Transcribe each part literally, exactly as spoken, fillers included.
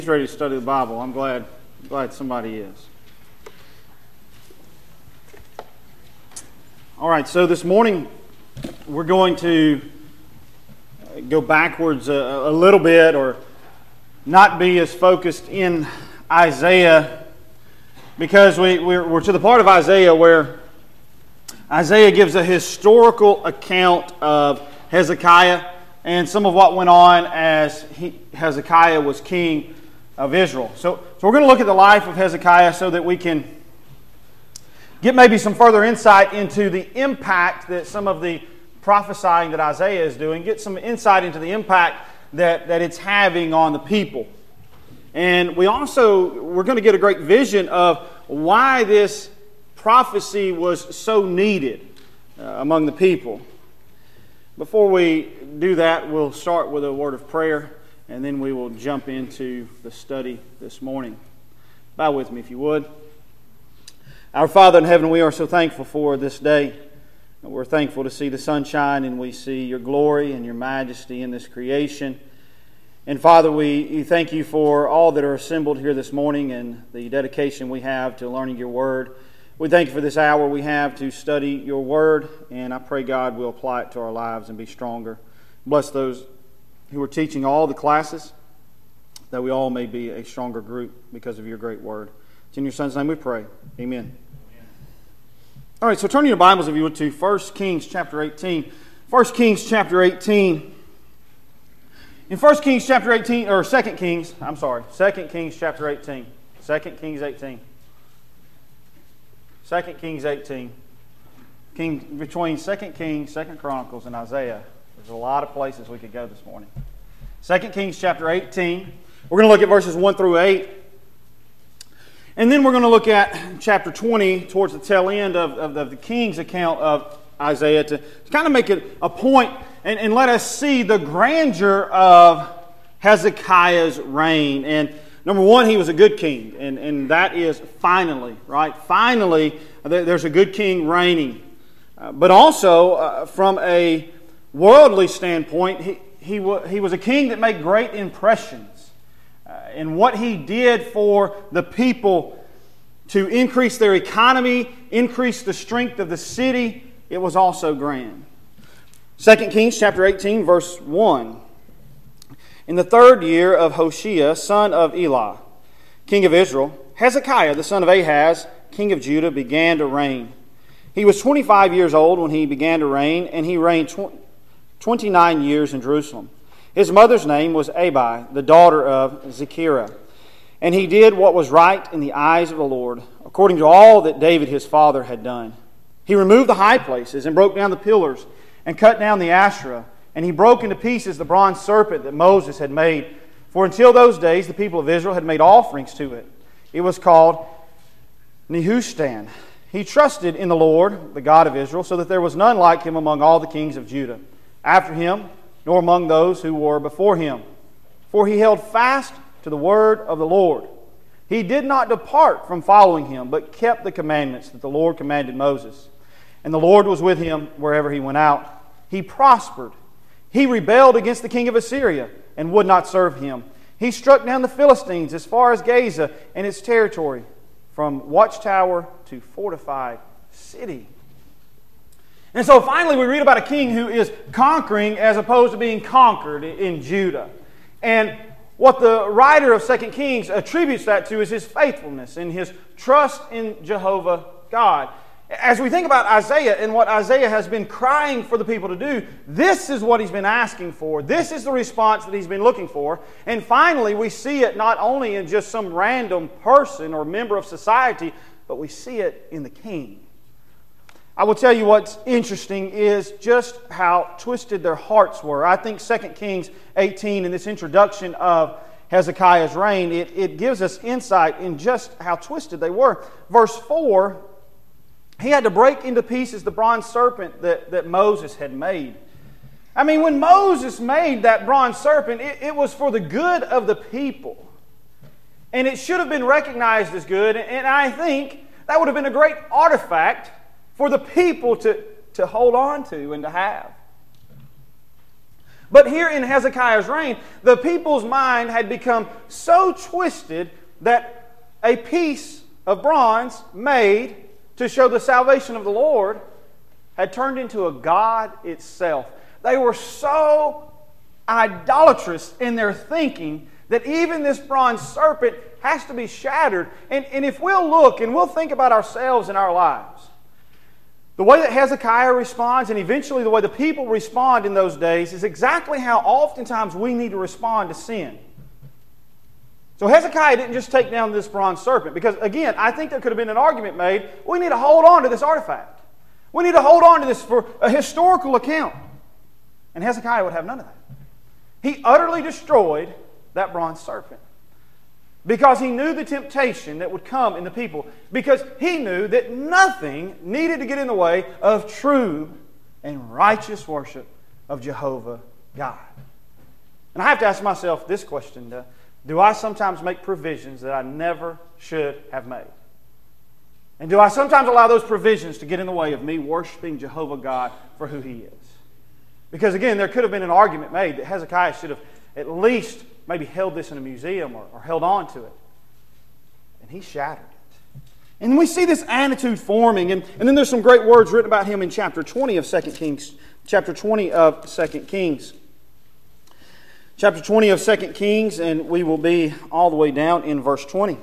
He's ready to study the Bible. I'm glad, glad somebody is. All right, so this morning we're going to go backwards a, a little bit, or not be as focused in Isaiah, because we, we're, we're to the part of Isaiah where Isaiah gives a historical account of Hezekiah and some of what went on as he, Hezekiah was king of Israel. So, so we're going to look at the life of Hezekiah so that we can get maybe some further insight into the impact that some of the prophesying that Isaiah is doing, get some insight into the impact that, that it's having on the people. And we also, we're going to get a great vision of why this prophecy was so needed uh, among the people. Before we do that, we'll start with a word of prayer, and then we will jump into the study this morning. Bow with me if you would. Our Father in heaven, we are so thankful for this day. We're thankful to see the sunshine, and we see your glory and your majesty in this creation. And Father, we thank you for all that are assembled here this morning and the dedication we have to learning your word. We thank you for this hour we have to study your word, and I pray God will apply it to our lives and be stronger. Bless those who are teaching all the classes, that we all may be a stronger group because of your great word. It's in your Son's name we pray. Amen. All right, so turn your Bibles, if you would, to First Kings chapter eighteen. First Kings chapter eighteen. In First Kings chapter eighteen, or Second Kings, I'm sorry, Second Kings chapter eighteen. Second Kings eighteen. Second Kings eighteen. King, between Second Kings, Second Chronicles, and Isaiah, there's a lot of places we could go this morning. Second Kings chapter eighteen. We're going to look at verses one through eight. And then we're going to look at chapter twenty towards the tail end of, of, of the king's account of Isaiah to, to kind of make it a point and, and let us see the grandeur of Hezekiah's reign. And number one, he was a good king, and, and that is finally, right? Finally, there's a good king reigning. Uh, but also, uh, from a worldly standpoint, he, he, wa- he was a king that made great impressions. Uh, and what he did for the people to increase their economy, increase the strength of the city, it was also grand. Second Kings chapter eighteen, verse one. In the third year of Hoshea, son of Elah, king of Israel, Hezekiah, the son of Ahaz, king of Judah, began to reign. He was twenty-five years old when he began to reign, and he reigned tw- twenty-nine years in Jerusalem. His mother's name was Abi, the daughter of Zechariah. And he did what was right in the eyes of the Lord, according to all that David his father had done. He removed the high places and broke down the pillars and cut down the Asherah. And he broke into pieces the bronze serpent that Moses had made. For until those days the people of Israel had made offerings to it. It was called Nehushtan. He trusted in the Lord, the God of Israel, so that there was none like him among all the kings of Judah. After him, nor among those who were before him. For he held fast to the word of the Lord. He did not depart from following him, but kept the commandments that the Lord commanded Moses. And the Lord was with him wherever he went out. He prospered. He rebelled against the king of Assyria and would not serve him. He struck down the Philistines as far as Gaza and its territory, from watchtower to fortified city. And so finally we read about a king who is conquering as opposed to being conquered in Judah. And what the writer of Second Kings attributes that to is his faithfulness and his trust in Jehovah God. As we think about Isaiah and what Isaiah has been crying for the people to do, this is what he's been asking for. This is the response that he's been looking for. And finally we see it not only in just some random person or member of society, but we see it in the king. I will tell you what's interesting is just how twisted their hearts were. I think Second Kings eighteen, in this introduction of Hezekiah's reign, it, it gives us insight in just how twisted they were. Verse four, he had to break into pieces the bronze serpent that, that Moses had made. I mean, when Moses made that bronze serpent, it, it was for the good of the people. And it should have been recognized as good, and I think that would have been a great artifact for the people to, to hold on to and to have. But here in Hezekiah's reign, the people's mind had become so twisted that a piece of bronze made to show the salvation of the Lord had turned into a god itself. They were so idolatrous in their thinking that even this bronze serpent has to be shattered. And, and if we'll look and we'll think about ourselves in our lives, the way that Hezekiah responds and eventually the way the people respond in those days is exactly how oftentimes we need to respond to sin. So Hezekiah didn't just take down this bronze serpent because, again, I think there could have been an argument made, we need to hold on to this artifact. We need to hold on to this for a historical account. And Hezekiah would have none of that. He utterly destroyed that bronze serpent because he knew the temptation that would come in the people, because he knew that nothing needed to get in the way of true and righteous worship of Jehovah God. And I have to ask myself this question: uh, do I sometimes make provisions that I never should have made? And do I sometimes allow those provisions to get in the way of me worshiping Jehovah God for who He is? Because again, there could have been an argument made that Hezekiah should have at least maybe held this in a museum or, or held on to it. And he shattered it. And we see this attitude forming. And, and then there's some great words written about him in chapter twenty of Second Kings. Chapter twenty of Second Kings. Chapter twenty of Second Kings, and we will be all the way down in verse twenty.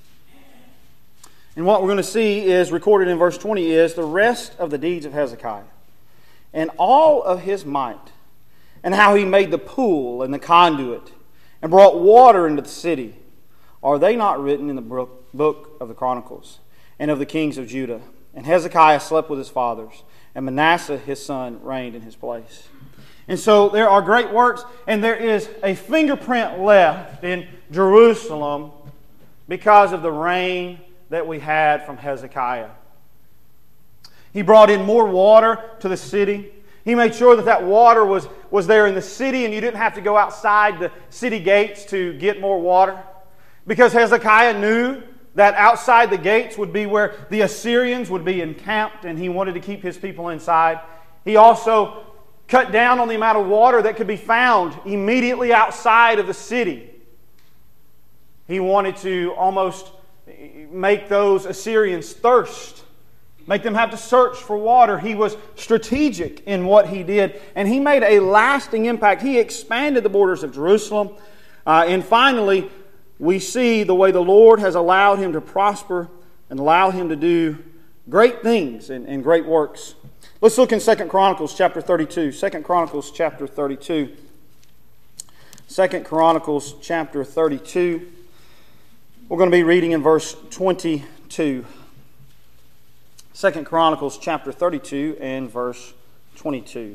And what we're going to see is, recorded in verse twenty, is the rest of the deeds of Hezekiah, and all of his might, and how he made the pool and the conduit, and brought water into the city. Are they not written in the book of the Chronicles and of the kings of Judah? And Hezekiah slept with his fathers, and Manasseh his son reigned in his place. And so there are great works, and there is a fingerprint left in Jerusalem because of the reign that we had from Hezekiah. He brought in more water to the city. He made sure that that water was, was there in the city, and you didn't have to go outside the city gates to get more water. Because Hezekiah knew that outside the gates would be where the Assyrians would be encamped, and he wanted to keep his people inside. He also cut down on the amount of water that could be found immediately outside of the city. He wanted to almost make those Assyrians thirst, make them have to search for water. He was strategic in what he did, and he made a lasting impact. He expanded the borders of Jerusalem. Uh, and finally, we see the way the Lord has allowed him to prosper and allowed him to do great things and, and great works. Let's look in Second Chronicles chapter thirty-two. Second Chronicles chapter thirty-two. Second Chronicles chapter thirty-two. We're going to be reading in verse twenty-two. Second Chronicles chapter thirty-two and verse twenty-two.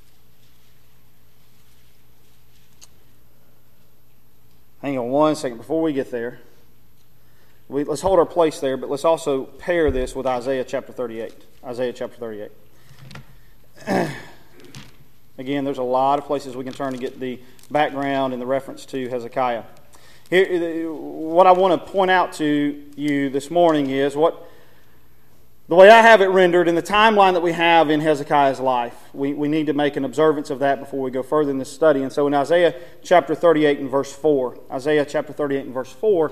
Hang on one second before we get there. We, let's hold our place there, but let's also pair this with Isaiah chapter thirty-eight. Isaiah chapter thirty-eight. Again, there's a lot of places we can turn to get the background and the reference to Hezekiah. Here, what I want to point out to you this morning is what the way I have it rendered in the timeline that we have in Hezekiah's life. We, we need to make an observance of that before we go further in this study. And so in Isaiah chapter thirty-eight and verse four, Isaiah chapter thirty-eight and verse four,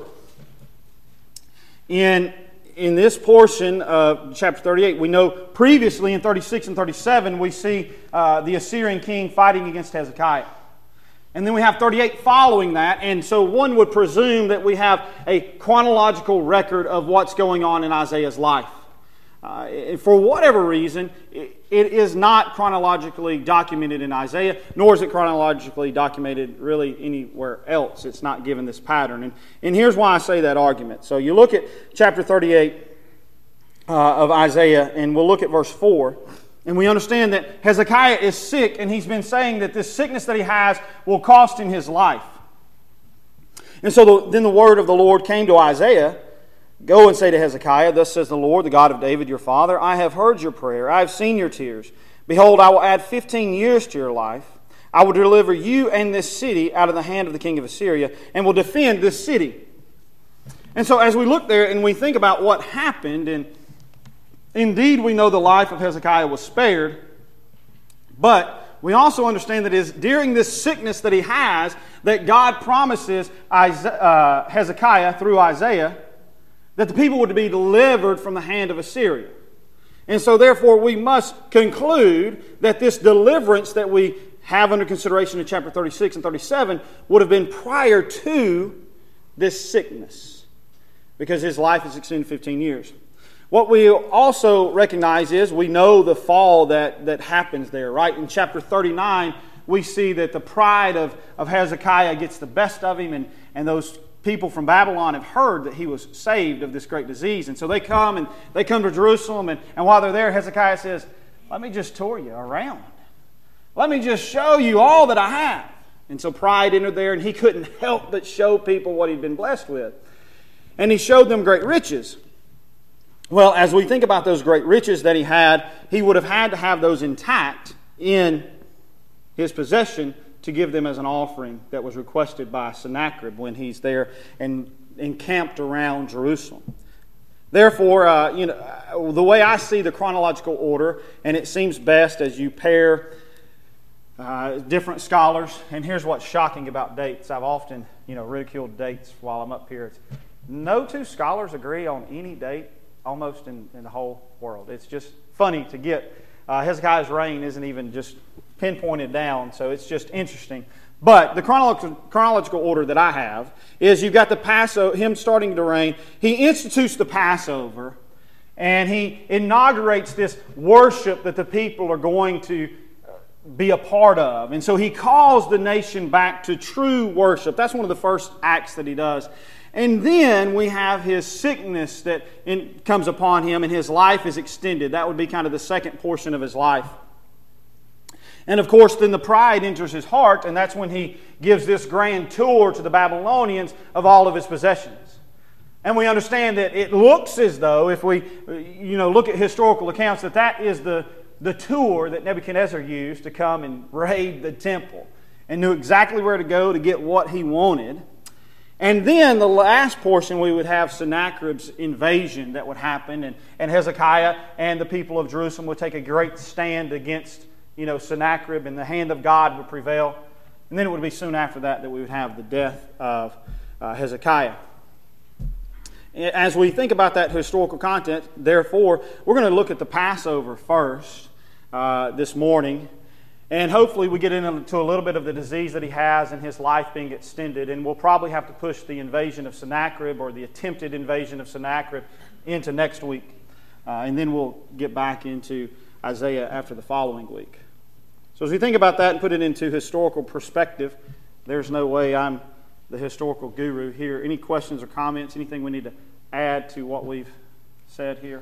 in In this portion of chapter thirty-eight, we know previously in thirty-six and thirty-seven, we see uh, the Assyrian king fighting against Hezekiah. And then we have thirty-eight following that, and so one would presume that we have a chronological record of what's going on in Isaiah's life. Uh, for whatever reason, it, it is not chronologically documented in Isaiah, nor is it chronologically documented really anywhere else. It's not given this pattern. And, and here's why I say that argument. So you look at chapter thirty-eight uh, of Isaiah, and we'll look at verse four. And we understand that Hezekiah is sick, and he's been saying that this sickness that he has will cost him his life. And so the, then the word of the Lord came to Isaiah. Go and say to Hezekiah, thus says the Lord, the God of David your father, I have heard your prayer, I have seen your tears. Behold, I will add fifteen years to your life. I will deliver you and this city out of the hand of the king of Assyria, and will defend this city. And so as we look there and we think about what happened, and indeed we know the life of Hezekiah was spared, but we also understand that it is during this sickness that he has that God promises Isaiah, Hezekiah through Isaiah that the people would be delivered from the hand of Assyria. And so therefore we must conclude that this deliverance that we have under consideration in chapter thirty-six and thirty-seven would have been prior to this sickness, because his life is extended fifteen years. What we also recognize is we know the fall that, that happens there, right? In chapter thirty-nine, we see that the pride of, of Hezekiah gets the best of him, and, and those people from Babylon have heard that he was saved of this great disease. And so they come and they come to Jerusalem, and, and while they're there, Hezekiah says, let me just tour you around. Let me just show you all that I have. And so pride entered there, and he couldn't help but show people what he'd been blessed with. And he showed them great riches. Well, as we think about those great riches that he had, he would have had to have those intact in his possession to give them as an offering that was requested by Sennacherib when he's there and encamped around Jerusalem. Therefore, uh, you know, the way I see the chronological order, and it seems best as you pair uh, different scholars, and here's what's shocking about dates. I've often, you know, ridiculed dates while I'm up here. It's, no two scholars agree on any date almost in, in the whole world. It's just funny to get. Uh, Hezekiah's reign isn't even just pinpointed down, so it's just interesting. But the chronological, chronological order that I have is you've got the Passover, him starting to reign. He institutes the Passover, and he inaugurates this worship that the people are going to be a part of. And so he calls the nation back to true worship. That's one of the first acts that he does. And then we have his sickness that in, comes upon him, and his life is extended. That would be kind of the second portion of his life. And of course, then the pride enters his heart, and that's when he gives this grand tour to the Babylonians of all of his possessions. And we understand that it looks as though, if we you know, look at historical accounts, that that is the, the tour that Nebuchadnezzar used to come and raid the temple, and knew exactly where to go to get what he wanted. And then the last portion, we would have Sennacherib's invasion that would happen, and, and Hezekiah and the people of Jerusalem would take a great stand against, you know, Sennacherib, and the hand of God would prevail. And then it would be soon after that that we would have the death of uh, Hezekiah. As we think about that historical content, therefore, we're going to look at the Passover first uh, this morning. And hopefully we get into a little bit of the disease that he has and his life being extended. And we'll probably have to push the invasion of Sennacherib, or the attempted invasion of Sennacherib, into next week. Uh, and then we'll get back into Isaiah after the following week. So as we think about that and put it into historical perspective, there's no way I'm the historical guru here. Any questions or comments? Anything we need to add to what we've said here?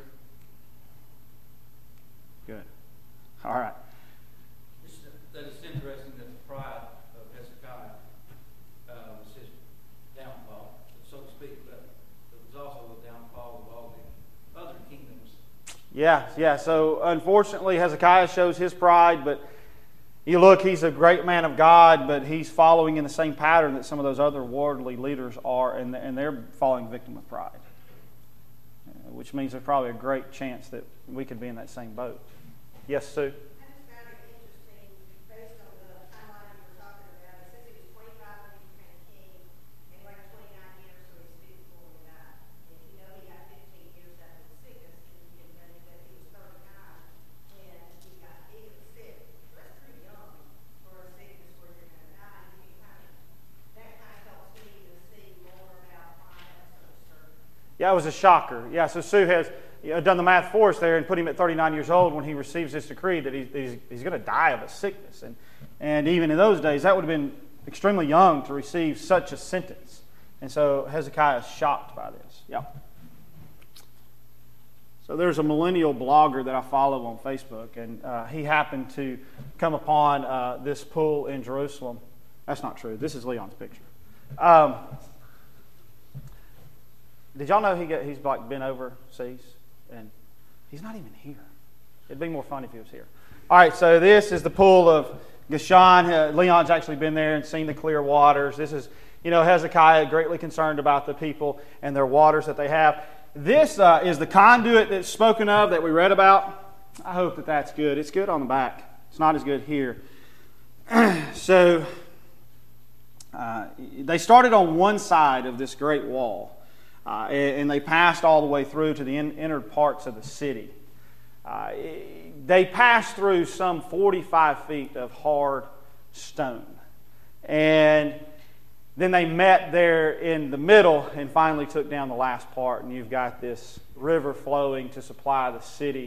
Good. All right. That it's interesting that the pride of Hezekiah uh, was his downfall, so to speak, but it was also the downfall of all the other kingdoms. Yeah, yeah. So unfortunately, Hezekiah shows his pride, but you look, he's a great man of God, but he's following in the same pattern that some of those other worldly leaders are, and, and they're falling victim of pride, which means there's probably a great chance that we could be in that same boat. Yes, Sue? Yeah, it was a shocker. Yeah, so Sue has you know, done the math for us there and put him at thirty-nine years old when he receives this decree that he's, he's, he's going to die of a sickness. And, and even in those days, that would have been extremely young to receive such a sentence. And so Hezekiah is shocked by this. Yeah. So there's a millennial blogger that I follow on Facebook, and uh, he happened to come upon uh, this pool in Jerusalem. That's not true. This is Leon's picture. Um, Did y'all know he get, he's like been overseas? And he's not even here. It'd be more fun if he was here. All right, so this is the pool of Gishon. Uh, Leon's actually been there and seen the clear waters. This is, you know, Hezekiah greatly concerned about the people and their waters that they have. This uh, is the conduit that's spoken of that we read about. I hope that that's good. It's good on the back. It's not as good here. so uh, they started on one side of this great wall, uh, and they passed all the way through to the in, inner parts of the city. Uh, they passed through some forty-five feet of hard stone. And then they met there in the middle and finally took down the last part. And you've got this river flowing to supply the city.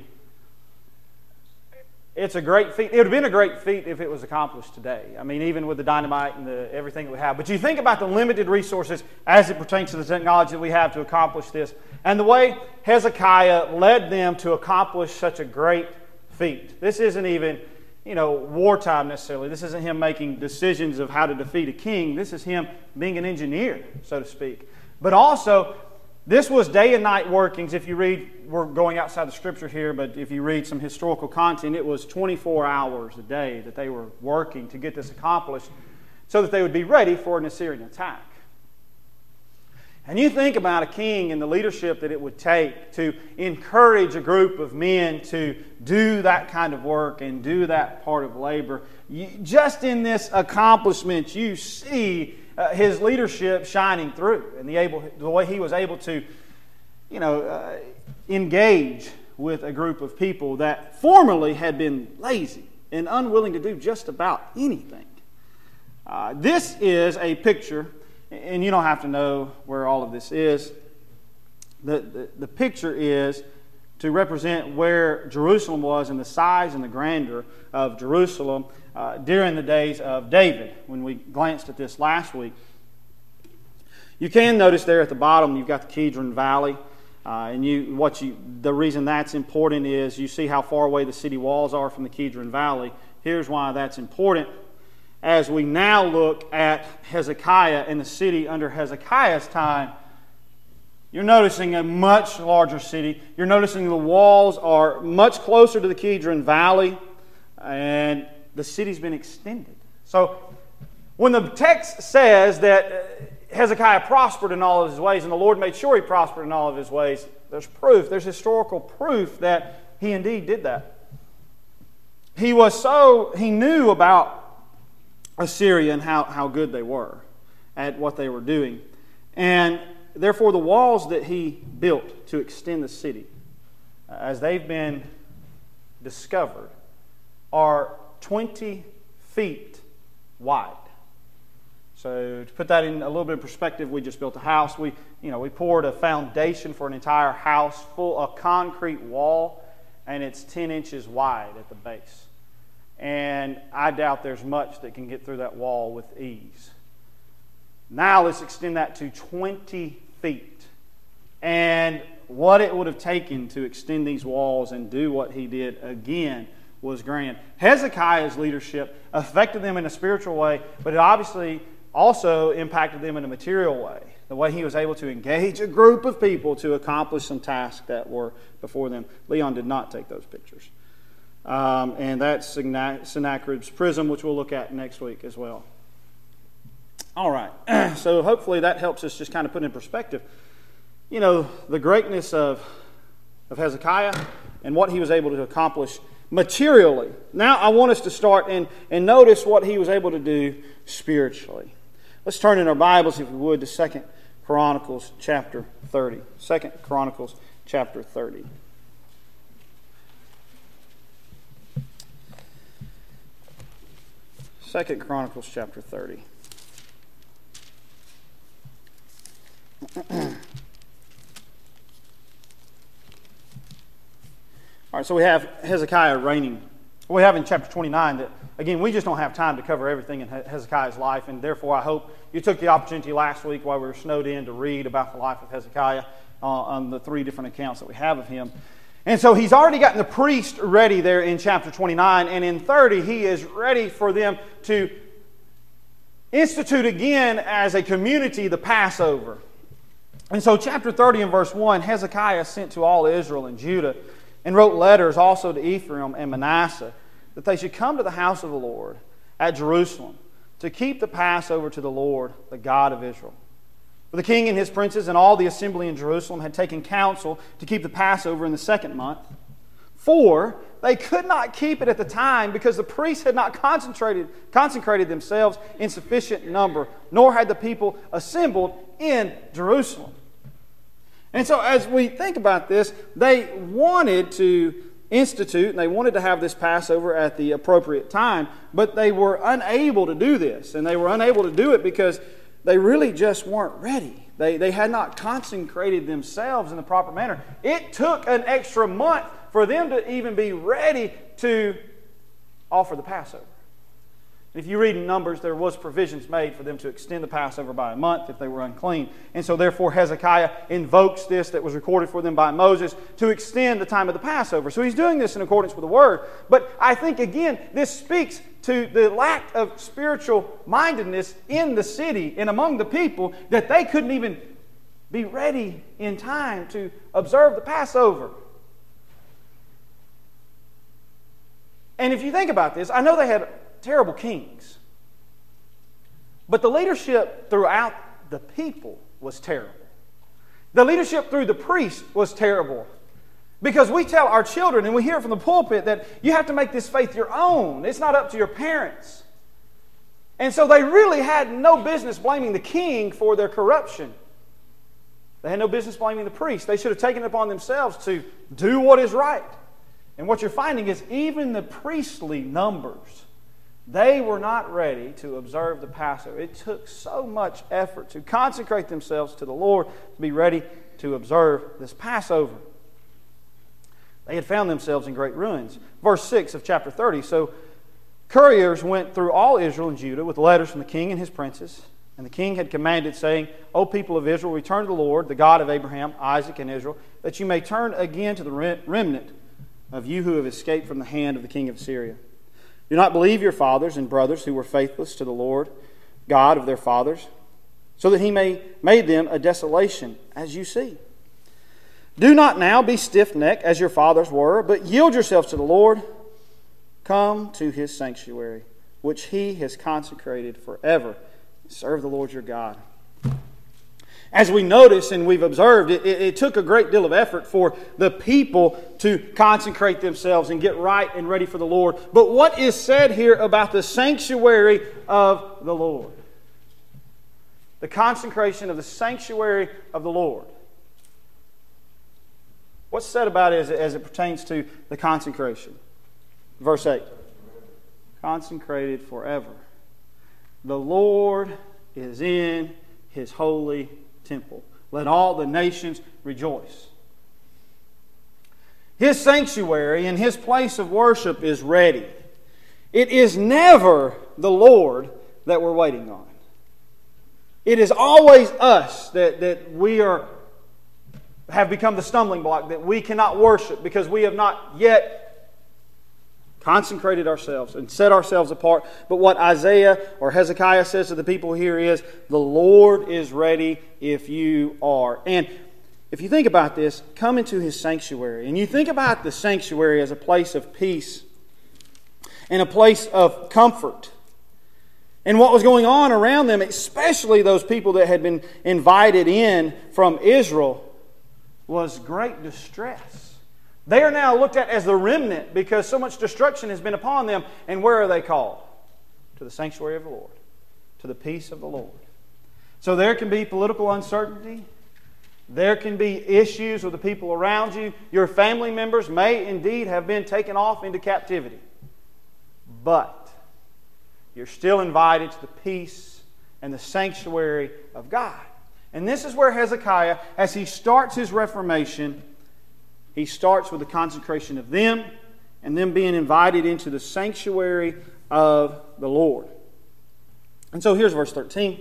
It's a great feat. It would have been a great feat if it was accomplished today. I mean, even with the dynamite and the, everything that we have. But you think about the limited resources as it pertains to the technology that we have to accomplish this. And the way Hezekiah led them to accomplish such a great feat. This isn't even, you know, wartime necessarily. This isn't him making decisions of how to defeat a king. This is him being an engineer, so to speak. But also, this was day and night workings. If you read, we're going outside the scripture here, but if you read some historical content, it was twenty-four hours a day that they were working to get this accomplished so that they would be ready for an Assyrian attack. And you think about a king and the leadership that it would take to encourage a group of men to do that kind of work and do that part of labor. You, just in this accomplishment, you see uh, his leadership shining through, and the able, the way he was able to, you know, uh, engage with a group of people that formerly had been lazy and unwilling to do just about anything. Uh, this is a picture. And you don't have to know where all of this is. The, the, the picture is to represent where Jerusalem was and the size and the grandeur of Jerusalem uh, during the days of David, when we glanced at this last week. You can notice there at the bottom you've got the Kidron Valley. Uh, and you, what you, the reason that's important is you see how far away the city walls are from the Kidron Valley. Here's why that's important. As we now look at Hezekiah and the city under Hezekiah's time, you're noticing a much larger city. You're noticing the walls are much closer to the Kidron Valley, and the city's been extended. So when the text says that Hezekiah prospered in all of his ways and the Lord made sure he prospered in all of his ways, there's proof, there's historical proof that he indeed did that. He was so, he knew about Assyria and how, how good they were at what they were doing. And therefore the walls that he built to extend the city, as they've been discovered, are twenty feet wide. So to put that in a little bit of perspective, we just built a house. We, you know, we poured a foundation for an entire house, full of concrete wall, and it's ten inches wide at the base. And I doubt there's much that can get through that wall with ease. Now let's extend that to twenty feet. And what it would have taken to extend these walls and do what he did again was grand. Hezekiah's leadership affected them in a spiritual way, but it obviously also impacted them in a material way. The way he was able to engage a group of people to accomplish some tasks that were before them. Leon did not take those pictures. Um, and that's Sennacherib's prism, which we'll look at next week as well. All right. So hopefully that helps us just kind of put in perspective, you know, the greatness of, of Hezekiah and what he was able to accomplish materially. Now I want us to start and, and notice what he was able to do spiritually. Let's turn in our Bibles, if we would, to Second Chronicles chapter thirty. Second Chronicles chapter thirty. Second Chronicles chapter thirty. All right, so we have Hezekiah reigning. We have in chapter twenty-nine that, again, we just don't have time to cover everything in Hezekiah's life, and therefore I hope you took the opportunity last week while we were snowed in to read about the life of Hezekiah uh, on the three different accounts that we have of him. And so he's already gotten the priest ready there in chapter twenty-nine, and in thirty he is ready for them to institute again as a community the Passover. And so chapter thirty and verse one, Hezekiah sent to all Israel and Judah and wrote letters also to Ephraim and Manasseh that they should come to the house of the Lord at Jerusalem to keep the Passover to the Lord, the God of Israel. For the king and his princes and all the assembly in Jerusalem had taken counsel to keep the Passover in the second month, For they could not keep it at the time because the priests had not concentrated, consecrated themselves in sufficient number, nor had the people assembled in Jerusalem. And so as we think about this, they wanted to institute and they wanted to have this Passover at the appropriate time, but they were unable to do this. And they were unable to do it because they really just weren't ready. They, they had not consecrated themselves in the proper manner. It took an extra month for them to even be ready to offer the Passover. If you read in Numbers, there was provisions made for them to extend the Passover by a month if they were unclean. And so therefore Hezekiah invokes this that was recorded for them by Moses to extend the time of the Passover. So he's doing this in accordance with the Word. But I think, again, this speaks to the lack of spiritual mindedness in the city and among the people, that they couldn't even be ready in time to observe the Passover. And if you think about this, I know they had terrible kings, but the leadership throughout the people was terrible. The leadership through the priest was terrible. Because we tell our children, and we hear from the pulpit, that you have to make this faith your own. It's not up to your parents. And so they really had no business blaming the king for their corruption. They had no business blaming the priest. They should have taken it upon themselves to do what is right. And what you're finding is even the priestly numbers, they were not ready to observe the Passover. It took so much effort to consecrate themselves to the Lord to be ready to observe this Passover. They had found themselves in great ruins. Verse six of chapter thirty. So couriers went through all Israel and Judah with letters from the king and his princes. And the king had commanded, saying, O people of Israel, return to the Lord, the God of Abraham, Isaac, and Israel, that you may turn again to the remnant of you who have escaped from the hand of the king of Syria. Do not believe your fathers and brothers who were faithless to the Lord, God of their fathers, so that he may made them a desolation, as you see. Do not now be stiff-necked as your fathers were, but yield yourselves to the Lord. Come to his sanctuary, which he has consecrated forever. Serve the Lord your God. As we notice and we've observed, it, it, it took a great deal of effort for the people to consecrate themselves and get right and ready for the Lord. But what is said here about the sanctuary of the Lord? The consecration of the sanctuary of the Lord. What's said about it as, as it pertains to the consecration? Verse eight. Consecrated forever. The Lord is in his holy temple. Let all the nations rejoice. His sanctuary and his place of worship is ready. It is never the Lord that we're waiting on. It is always us that, that we are have become the stumbling block, that we cannot worship because we have not yet consecrated ourselves and set ourselves apart. But what Isaiah or Hezekiah says to the people here is, the Lord is ready if you are. And if you think about this, come into his sanctuary. And you think about the sanctuary as a place of peace and a place of comfort. And what was going on around them, especially those people that had been invited in from Israel, was great distress. They are now looked at as the remnant because so much destruction has been upon them. And where are they called? To the sanctuary of the Lord. To the peace of the Lord. So there can be political uncertainty. There can be issues with the people around you. Your family members may indeed have been taken off into captivity. But you're still invited to the peace and the sanctuary of God. And this is where Hezekiah, as he starts his reformation, he starts with the consecration of them and them being invited into the sanctuary of the Lord. And so here's verse thirteen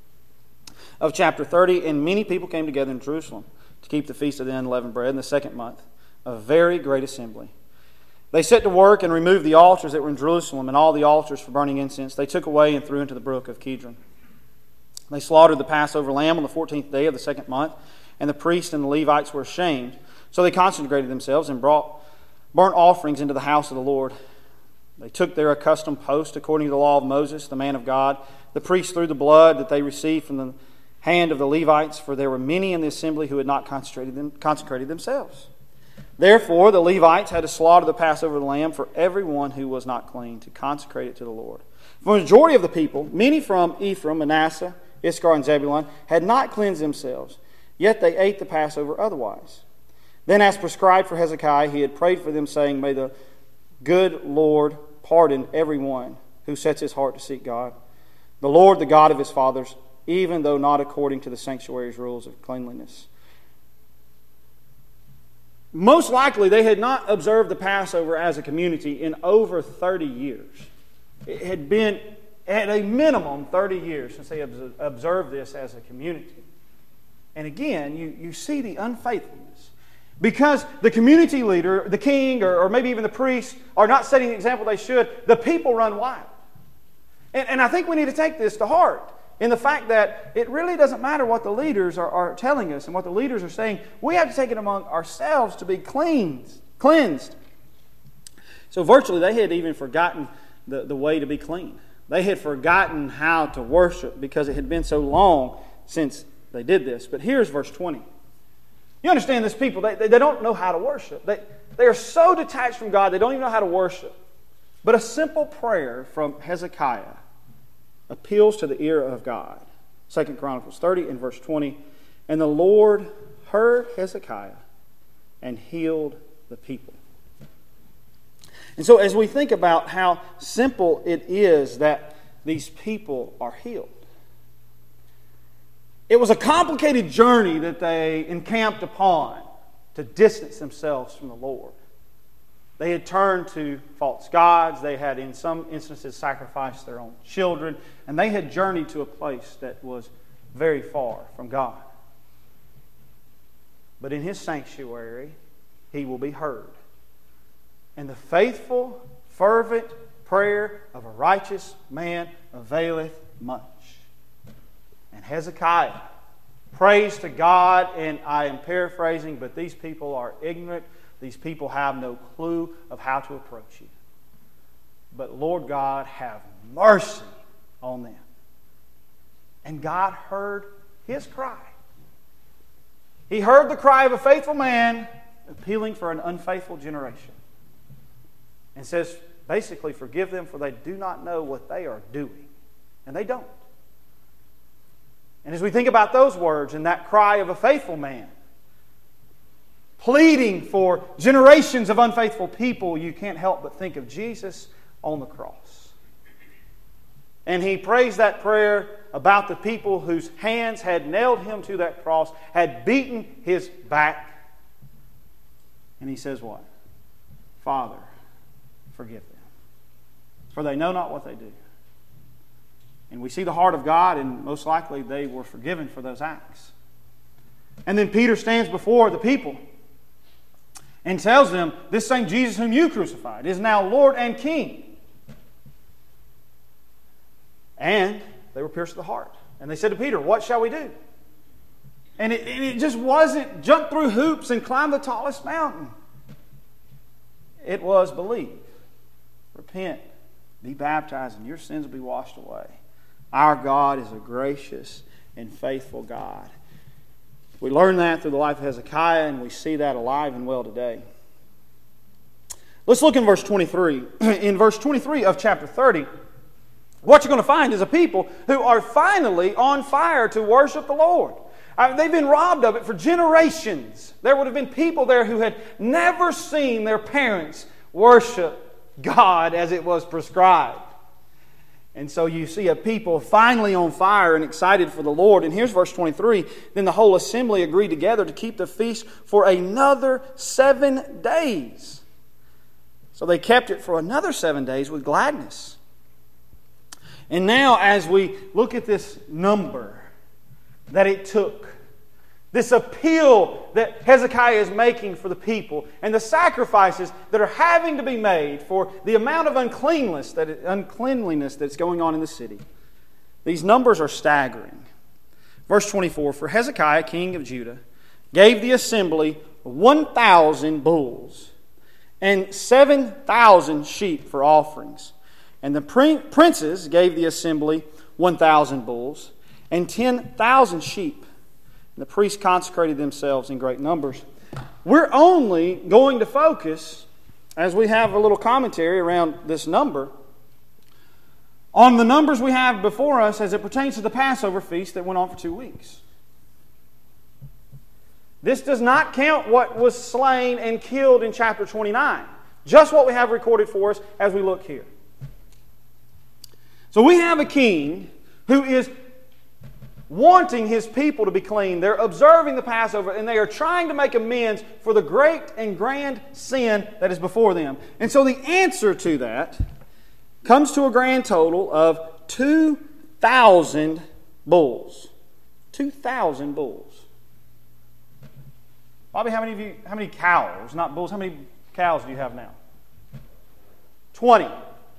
of chapter thirty. And many people came together in Jerusalem to keep the feast of the unleavened bread in the second month, a very great assembly. They set to work and removed the altars that were in Jerusalem and all the altars for burning incense. They took away and threw into the brook of Kidron. They slaughtered the Passover lamb on the fourteenth day of the second month, and the priests and the Levites were ashamed. So they consecrated themselves and brought burnt offerings into the house of the Lord. They took their accustomed post according to the law of Moses, the man of God. The priests threw the blood that they received from the hand of the Levites, for there were many in the assembly who had not consecrated, them, consecrated themselves. Therefore, the Levites had to slaughter the Passover lamb for everyone who was not clean, to consecrate it to the Lord. For the majority of the people, many from Ephraim, Manasseh, Issachar, and Zebulun, had not cleansed themselves, yet they ate the Passover otherwise. Then, as prescribed for Hezekiah, he had prayed for them, saying, May the good Lord pardon everyone who sets his heart to seek God, the Lord, the God of his fathers, even though not according to the sanctuary's rules of cleanliness. Most likely, they had not observed the Passover as a community in over thirty years. It had been at a minimum thirty years since they observed this as a community. And again, you, you see the unfaithfulness. Because the community leader, the king, or, or maybe even the priest, are not setting the example they should, the people run wild. And, and I think we need to take this to heart, in the fact that it really doesn't matter what the leaders are, are telling us and what the leaders are saying. We have to take it among ourselves to be cleansed. cleansed. So virtually they had even forgotten the, the way to be clean. They had forgotten how to worship because it had been so long since they did this. But here's verse twenty. You understand this people, they, they, they don't know how to worship. They, they are so detached from God, they don't even know how to worship. But a simple prayer from Hezekiah appeals to the ear of God. Second Chronicles thirty and verse twenty. And the Lord heard Hezekiah and healed the people. And so as we think about how simple it is that these people are healed, it was a complicated journey that they encamped upon to distance themselves from the Lord. They had turned to false gods. They had, in some instances, sacrificed their own children. And they had journeyed to a place that was very far from God. But in His sanctuary, He will be heard. And the faithful, fervent prayer of a righteous man availeth much. And Hezekiah prays to God, and I am paraphrasing, but these people are ignorant. These people have no clue of how to approach you. But Lord God, have mercy on them. And God heard his cry. He heard the cry of a faithful man appealing for an unfaithful generation. And says, basically, forgive them, for they do not know what they are doing. And they don't. And as we think about those words and that cry of a faithful man, pleading for generations of unfaithful people, you can't help but think of Jesus on the cross. And he prays that prayer about the people whose hands had nailed him to that cross, had beaten his back. And he says what? Father, forgive them, for they know not what they do. And we see the heart of God, and most likely they were forgiven for those acts. And then Peter stands before the people and tells them, this same Jesus whom you crucified is now Lord and King. And they were pierced to the heart. And they said to Peter, what shall we do? And it, and it just wasn't jump through hoops and climb the tallest mountain. It was believe, repent, be baptized, and your sins will be washed away. Our God is a gracious and faithful God. We learn that through the life of Hezekiah, and we see that alive and well today. Let's look in verse twenty-three. In verse twenty-three of chapter thirty, what you're going to find is a people who are finally on fire to worship the Lord. Uh, they've been robbed of it for generations. There would have been people there who had never seen their parents worship God as it was prescribed. And so you see a people finally on fire and excited for the Lord. And here's verse twenty-three. Then the whole assembly agreed together to keep the feast for another seven days. So they kept it for another seven days with gladness. And now as we look at this number that it took, this appeal that Hezekiah is making for the people, and the sacrifices that are having to be made for the amount of uncleanness, that uncleanliness that's going on in the city, these numbers are staggering. Verse twenty-four, for Hezekiah, king of Judah, gave the assembly one thousand bulls and seven thousand sheep for offerings. And the princes gave the assembly one thousand bulls and ten thousand sheep. And the priests consecrated themselves in great numbers. we're only going to focus, as we have a little commentary around this number, on the numbers we have before us as it pertains to the Passover feast that went on for two weeks. This does not count what was slain and killed in chapter twenty-nine. Just what we have recorded for us as we look here. So we have a king who is wanting his people to be clean. They're observing the Passover and they are trying to make amends for the great and grand sin that is before them. And so the answer to that comes to a grand total of two thousand bulls. two thousand bulls. Bobby, how many of you, how many cows, not bulls, how many cows do you have now? twenty.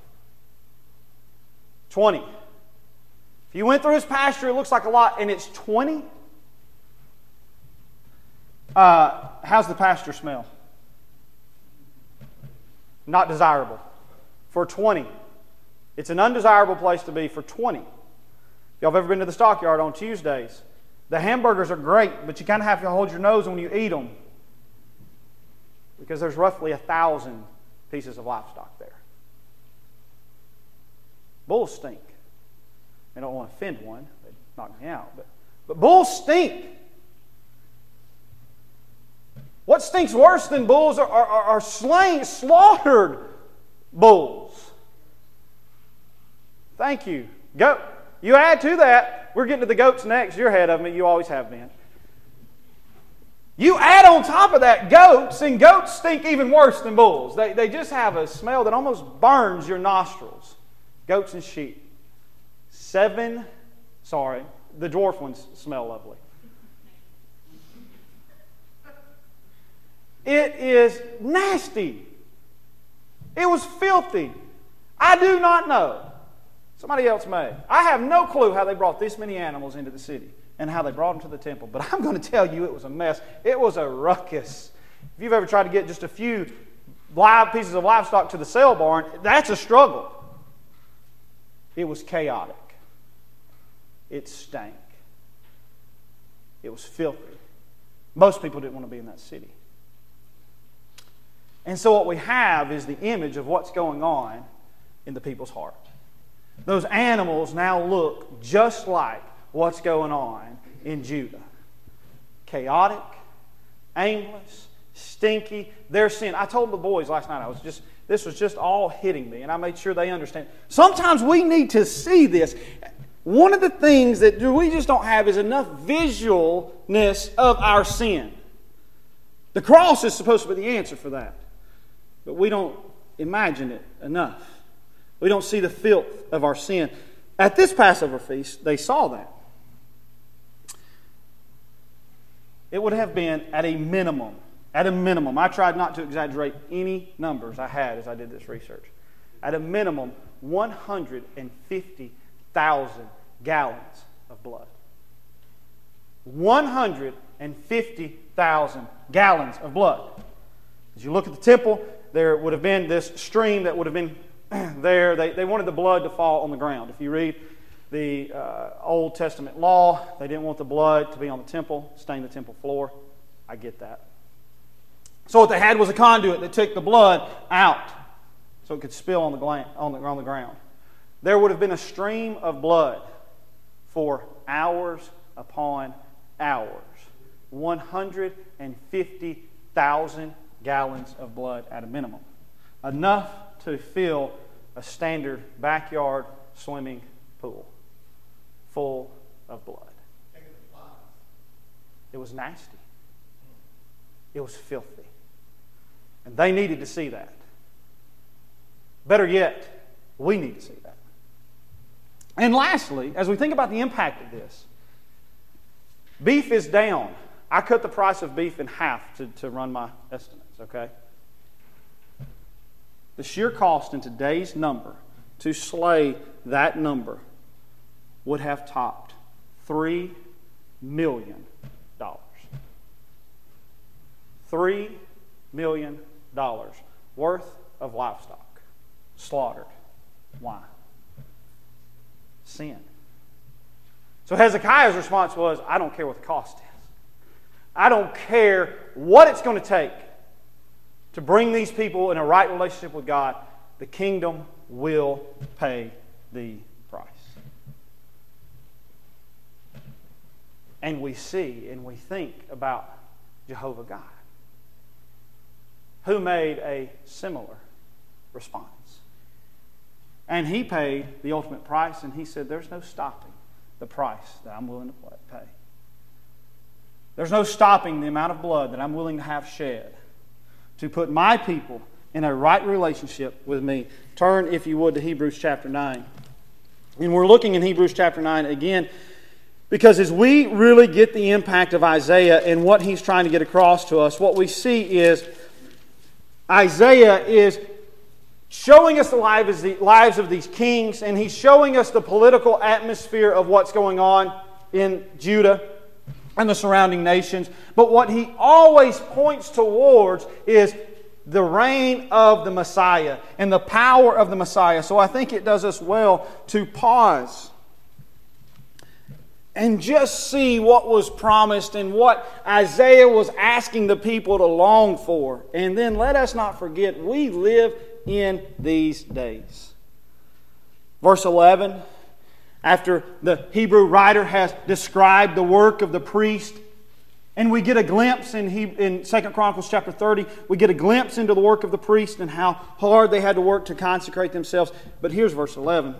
twenty. If you went through his pasture, it looks like a lot, and it's twenty. Uh, how's the pasture smell? Not desirable. For twenty. It's an undesirable place to be for twenty. If y'all have ever been to the stockyard on Tuesdays, the hamburgers are great, but you kind of have to hold your nose when you eat them because there's roughly a thousand pieces of livestock there. Bulls stink. I don't want to offend one. They'd knock me out. But, but bulls stink. What stinks worse than bulls are, are, are slain, slaughtered bulls. Thank you. Goat. You add to that, we're getting to the goats next. You're ahead of me. You always have been. You add on top of that goats, and goats stink even worse than bulls. They, they just have a smell that almost burns your nostrils. Goats and sheep. Seven, sorry, the dwarf ones smell lovely. It is nasty. It was filthy. I do not know. Somebody else may. I have no clue how they brought this many animals into the city and how they brought them to the temple. But I'm going to tell you it was a mess. It was a ruckus. If you've ever tried to get just a few live pieces of livestock to the sale barn, that's a struggle. It was chaotic. It stank. It was filthy. Most people didn't want to be in that city. And so what we have is the image of what's going on in the people's heart. Those animals now look just like what's going on in Judah. Chaotic, aimless, stinky. Their sin. I told the boys last night, I was just this was just all hitting me, and I made sure they understand. Sometimes we need to see this. One of the things that we just don't have is enough visualness of our sin. The cross is supposed to be the answer for that. But we don't imagine it enough. We don't see the filth of our sin. At this Passover feast, they saw that. It would have been at a minimum, at a minimum, I tried not to exaggerate any numbers I had as I did this research. At a minimum, one hundred fifty thousand gallons of blood. one hundred fifty thousand gallons of blood. As you look at the temple, there would have been this stream that would have been there. They, they wanted the blood to fall on the ground. If you read the uh, Old Testament law, they didn't want the blood to be on the temple, stain the temple floor. I get that. So what they had was a conduit that took the blood out so it could spill on the, gla- on the, on the ground. There would have been a stream of blood for hours upon hours. one hundred fifty thousand gallons of blood at a minimum. Enough to fill a standard backyard swimming pool full of blood. It was nasty. It was filthy. And they needed to see that. Better yet, we need to see that. And lastly, as we think about the impact of this, beef is down. I cut the price of beef in half to, to run my estimates, okay? The sheer cost in today's number to slay that number would have topped three million dollars. three million dollars worth of livestock slaughtered. Why? Sin. So Hezekiah's response was, I don't care what the cost is. I don't care what it's going to take to bring these people in a right relationship with God, the kingdom will pay the price. And we see and we think about Jehovah God, who made a similar response. And He paid the ultimate price, and He said, there's no stopping the price that I'm willing to pay. There's no stopping the amount of blood that I'm willing to have shed to put my people in a right relationship with me. Turn, if you would, to Hebrews chapter nine. And we're looking in Hebrews chapter nine again, because as we really get the impact of Isaiah and what he's trying to get across to us, what we see is Isaiah is showing us the lives of these kings, and he's showing us the political atmosphere of what's going on in Judah and the surrounding nations. But what he always points towards is the reign of the Messiah and the power of the Messiah. So I think it does us well to pause and just see what was promised and what Isaiah was asking the people to long for. And then let us not forget, we live in these days. Verse eleven, after the Hebrew writer has described the work of the priest, and we get a glimpse in, he, in Second Chronicles chapter thirty, we get a glimpse into the work of the priest and how hard they had to work to consecrate themselves. But here's verse eleven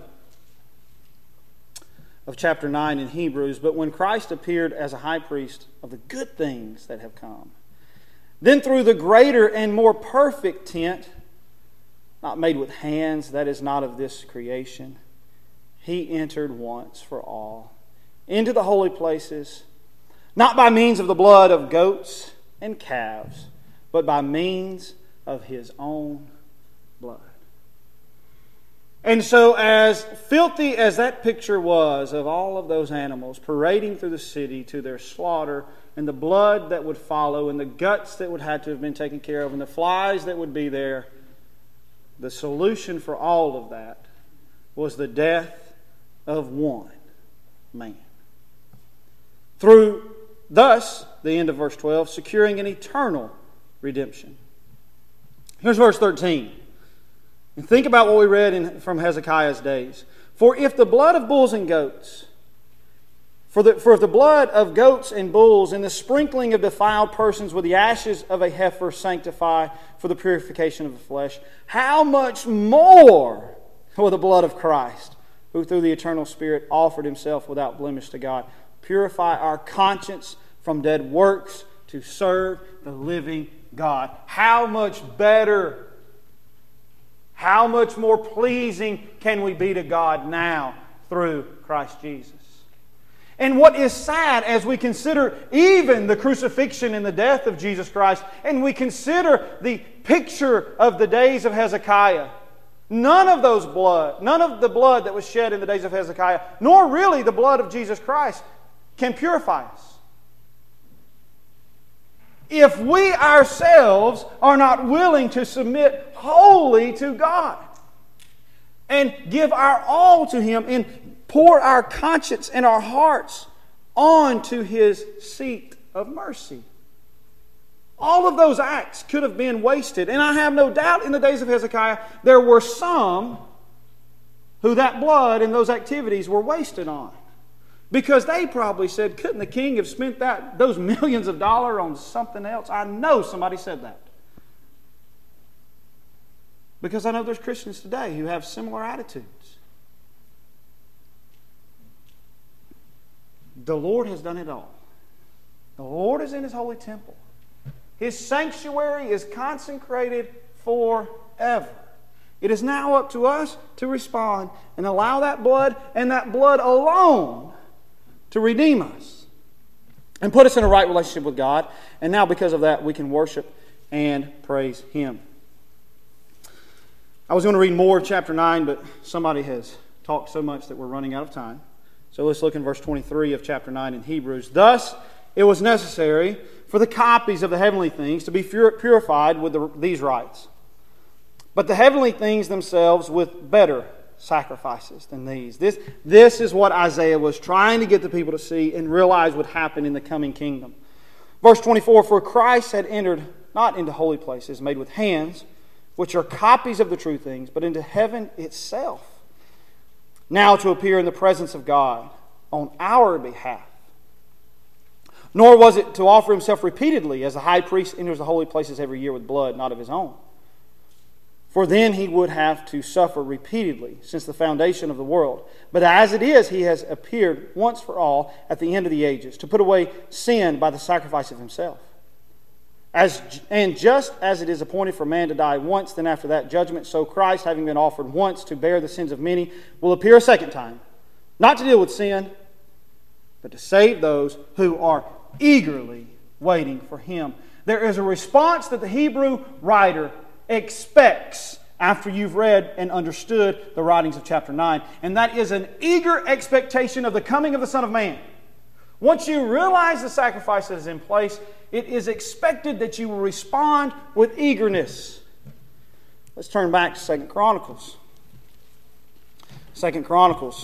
of chapter nine in Hebrews. But when Christ appeared as a high priest of the good things that have come, then through the greater and more perfect tent, not made with hands, that is not of this creation, He entered once for all into the holy places, not by means of the blood of goats and calves, but by means of His own blood. And so, as filthy as that picture was of all of those animals parading through the city to their slaughter, and the blood that would follow, and the guts that would have to have been taken care of, and the flies that would be there, the solution for all of that was the death of one man. Through, thus, the end of verse twelve, securing an eternal redemption. Here's verse thirteen. And think about what we read in, from Hezekiah's days. For if the blood of bulls and goats, for, the, for if the blood of goats and bulls and the sprinkling of defiled persons with the ashes of a heifer sanctify for the purification of the flesh, how much more will the blood of Christ, who through the eternal Spirit offered Himself without blemish to God, purify our conscience from dead works to serve the living God? How much better, how much more pleasing can we be to God now through Christ Jesus? And what is sad as we consider even the crucifixion and the death of Jesus Christ, and we consider the picture of the days of Hezekiah, none of those blood, none of the blood that was shed in the days of Hezekiah, nor really the blood of Jesus Christ, can purify us. If we ourselves are not willing to submit wholly to God and give our all to Him and pour our conscience and our hearts onto His seat of mercy, all of those acts could have been wasted. And I have no doubt in the days of Hezekiah there were some who that blood and those activities were wasted on. Because they probably said, couldn't the king have spent that those millions of dollars on something else? I know somebody said that. Because I know there's Christians today who have similar attitudes. The Lord has done it all. The Lord is in His holy temple. His sanctuary is consecrated forever. It is now up to us to respond and allow that blood and that blood alone to redeem us and put us in a right relationship with God. And now because of that, we can worship and praise Him. I was going to read more of chapter nine, but somebody has talked so much that we're running out of time. So let's look in verse twenty-three of chapter nine in Hebrews. Thus it was necessary for the copies of the heavenly things to be purified with the, these rites, but the heavenly things themselves with better sacrifices than these. This, this is what Isaiah was trying to get the people to see and realize would happen in the coming kingdom. Verse twenty-four, for Christ had entered not into holy places made with hands, which are copies of the true things, but into heaven itself, now to appear in the presence of God on our behalf. Nor was it to offer himself repeatedly, as the high priest enters the holy places every year with blood not of his own. For then he would have to suffer repeatedly since the foundation of the world. But as it is, he has appeared once for all at the end of the ages, to put away sin by the sacrifice of himself. As, and just as it is appointed for man to die once, then after that judgment, so Christ, having been offered once to bear the sins of many, will appear a second time, not to deal with sin, but to save those who are eagerly waiting for him. There is a response that the Hebrew writer expects after you've read and understood the writings of chapter nine, and that is an eager expectation of the coming of the Son of Man. Once you realize the sacrifice that is in place, it is expected that you will respond with eagerness. Let's turn back to Second Chronicles. Second Chronicles,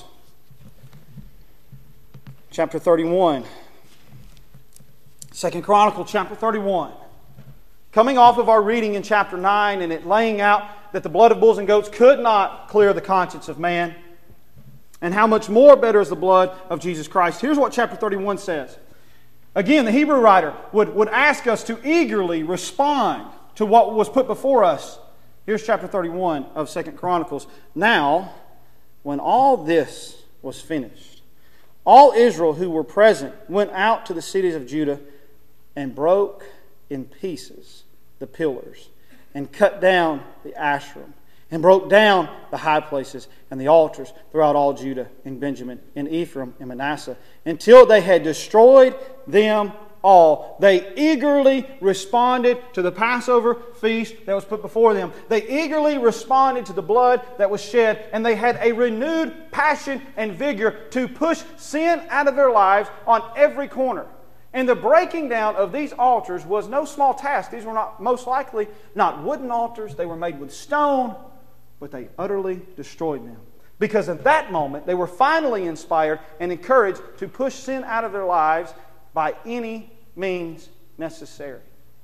chapter thirty-one. Second Chronicles, chapter thirty-one. Coming off of our reading in chapter nine and it laying out that the blood of bulls and goats could not clear the conscience of man, and how much more better is the blood of Jesus Christ. Here's what chapter thirty-one says. Again, the Hebrew writer would, would ask us to eagerly respond to what was put before us. Here's chapter thirty-one of Second Chronicles. Now, when all this was finished, all Israel who were present went out to the cities of Judah and broke in pieces the pillars and cut down the Asherim, and broke down the high places and the altars throughout all Judah and Benjamin and Ephraim and Manasseh, until they had destroyed them all. They eagerly responded to the Passover feast that was put before them. They eagerly responded to the blood that was shed, and they had a renewed passion and vigor to push sin out of their lives on every corner. And the breaking down of these altars was no small task. These were not, most likely, not wooden altars. They were made with stone, but they utterly destroyed them. Because at that moment, they were finally inspired and encouraged to push sin out of their lives by any means necessary.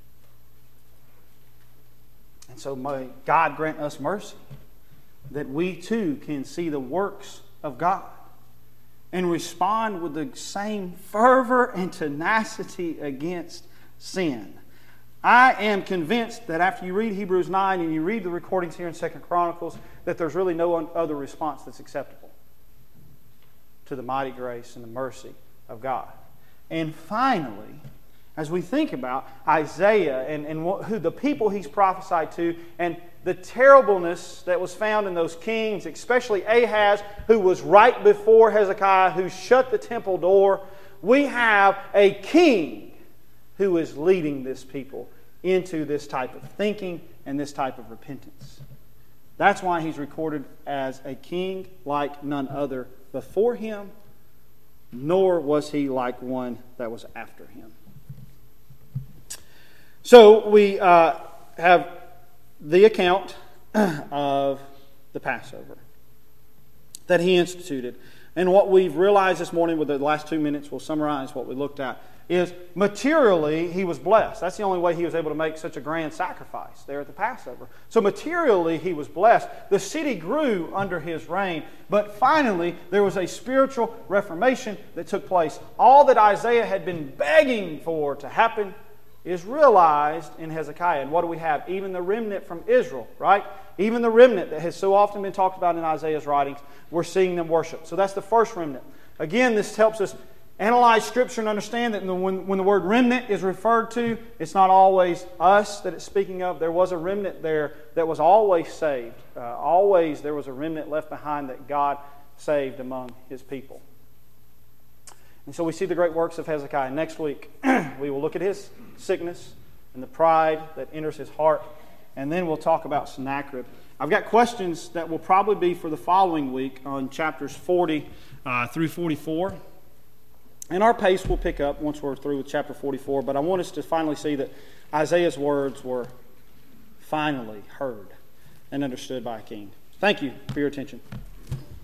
And so may God grant us mercy that we too can see the works of God and respond with the same fervor and tenacity against sin. I am convinced that after you read Hebrews nine and you read the recordings here in Second Chronicles, that there's really no other response that's acceptable to the mighty grace and the mercy of God. And finally, as we think about Isaiah and, and who the people he's prophesied to, and the terribleness that was found in those kings, especially Ahaz, who was right before Hezekiah, who shut the temple door, we have a king who is leading this people into this type of thinking and this type of repentance. That's why he's recorded as a king like none other before him, nor was he like one that was after him. So we uh, have the account of the Passover that he instituted. And what we've realized this morning with the last two minutes, we'll summarize what we looked at, is materially he was blessed. That's the only way he was able to make such a grand sacrifice there at the Passover. So materially he was blessed. The city grew under his reign. But finally there was a spiritual reformation that took place. All that Isaiah had been begging for to happen is realized in Hezekiah. And what do we have? Even the remnant from Israel, right? Even the remnant that has so often been talked about in Isaiah's writings, we're seeing them worship. So that's the first remnant. Again, this helps us analyze Scripture and understand that when, when the word remnant is referred to, it's not always us that it's speaking of. There was a remnant there that was always saved. Uh, always there was a remnant left behind that God saved among His people. And so we see the great works of Hezekiah. Next week, we will look at his sickness and the pride that enters his heart. And then we'll talk about Sennacherib. I've got questions that will probably be for the following week on chapters forty uh, through forty-four. And our pace will pick up once we're through with chapter forty-four. But I want us to finally see that Isaiah's words were finally heard and understood by a king. Thank you for your attention.